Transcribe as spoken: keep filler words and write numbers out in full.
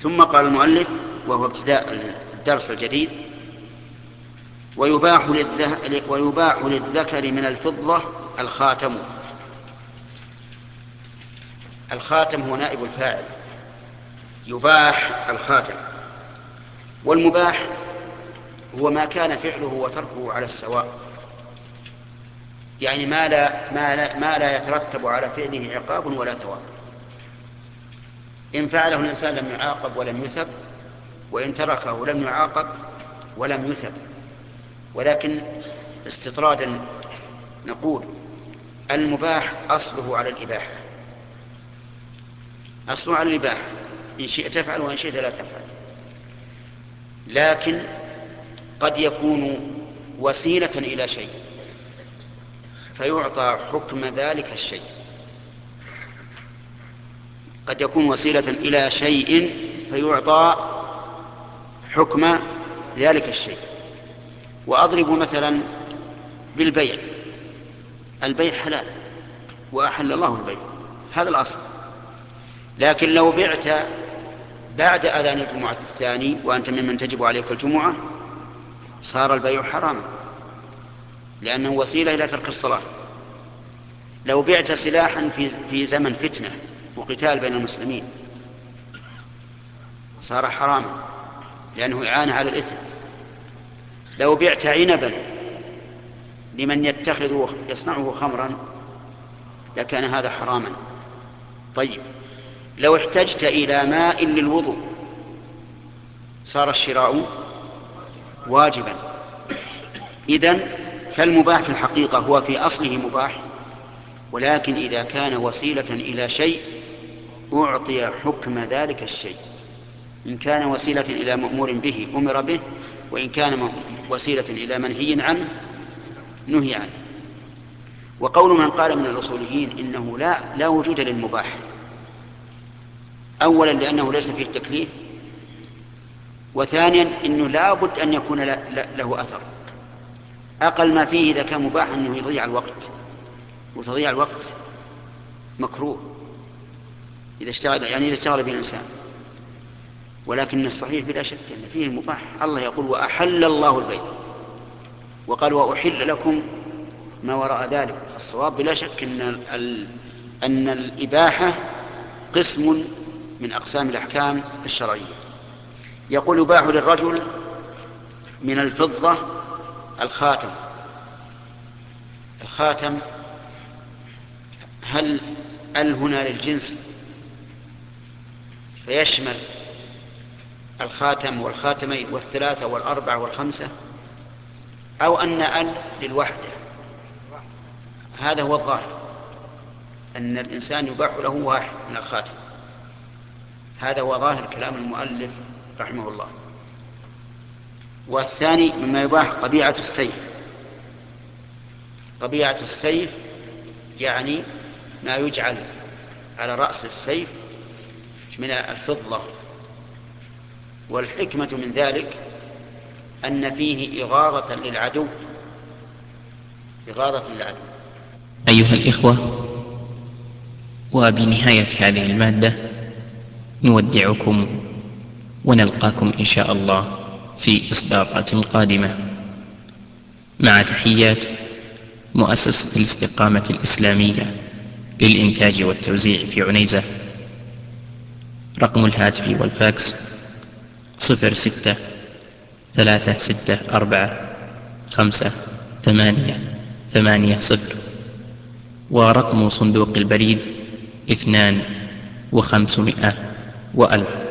ثم قال المؤلف وهو ابتداء الدرس الجديد: ويباح, ويباح للذكر من الفضة الخاتم. الخاتم هو نائب الفاعل، يباح الخاتم. والمباح هو ما كان فعله وتركه على السواء، يعني ما لا, ما لا, ما لا يترتب على فعله عقاب ولا ثواب. إن فعله الإنسان لم يعاقب ولم يثب، وإن تركه لم يعاقب ولم يثب. ولكن استطرادا نقول المباح أصله على الإباحة، أصله على الإباحة، إن شئت تفعل وإن شئت لا تفعل. لكن قد يكون وسيلة إلى شيء فيعطى حكم ذلك الشيء، قد يكون وسيلة إلى شيء فيعطى حكم ذلك الشيء. وأضرب مثلا بالبيع، البيع حلال وأحل الله البيع، هذا الأصل. لكن لو بعت بعد أذان الجمعة الثاني وأنت ممن تجب عليك الجمعة صار البيع حراما، لأنه وسيلة إلى ترك الصلاة. لو بعت سلاحا في في زمن فتنة وقتال بين المسلمين صار حراما، لأنه إعانة على الإثم. لو بعت عنبا لمن يتخذ يصنعه خمرا لكان هذا حراما. طيب، لو احتجت إلى ماء للوضوء صار الشراء واجبا. إذن فالمباح في الحقيقة هو في أصله مباح، ولكن إذا كان وسيلة إلى شيء أعطي حكم ذلك الشيء. إن كان وسيلة إلى مأمور به أمر به، وإن كان وسيلة إلى منهي عنه نهي عنه. وقول من قال من الأصوليين إنه لا, لا وجود للمباح، أولا لأنه ليس فيه التكليف، وثانيا إنه لا بد أن يكون له أثر. أقل ما فيه إذا كان مباح أنه يضيع الوقت، وتضيع الوقت مكروه إذا اشتغل، يعني إذا اشتغل به الإنسان. ولكن الصحيح بلا شك أن فيه المباح. الله يقول وأحل الله البيع، وقال وأحل لكم ما وراء ذلك. الصواب بلا شك أن, أن الإباحة قسم من أقسام الأحكام الشرعية. يقول يباح للرجل من الفضة الخاتم. الخاتم هل ال هنا للجنس فيشمل الخاتم والخاتمين والثلاثة والأربعة والخمسة، أو أن ال للوحدة؟ هذا هو الظاهر، أن الإنسان يباح له واحد من الخاتم. هذا هو ظاهر كلام المؤلف رحمه الله. والثاني مما يباح قبيعة السيف. قبيعة السيف يعني ما يجعل على رأس السيف من الفضة. والحكمة من ذلك أن فيه إغاظة للعدو، إغاظة للعدو. أيها الإخوة، وبنهاية هذه المادة نودعكم ونلقاكم إن شاء الله في إصدارات قادمة، مع تحيات مؤسسة الاستقامة الإسلامية للإنتاج والتوزيع في عنيزة. رقم الهاتف والفاكس صفر ستة ثلاثة ستة أربعة خمسة ثمانية ثمانية صفر، ورقم صندوق البريد اثنان وخمسمائة وألف.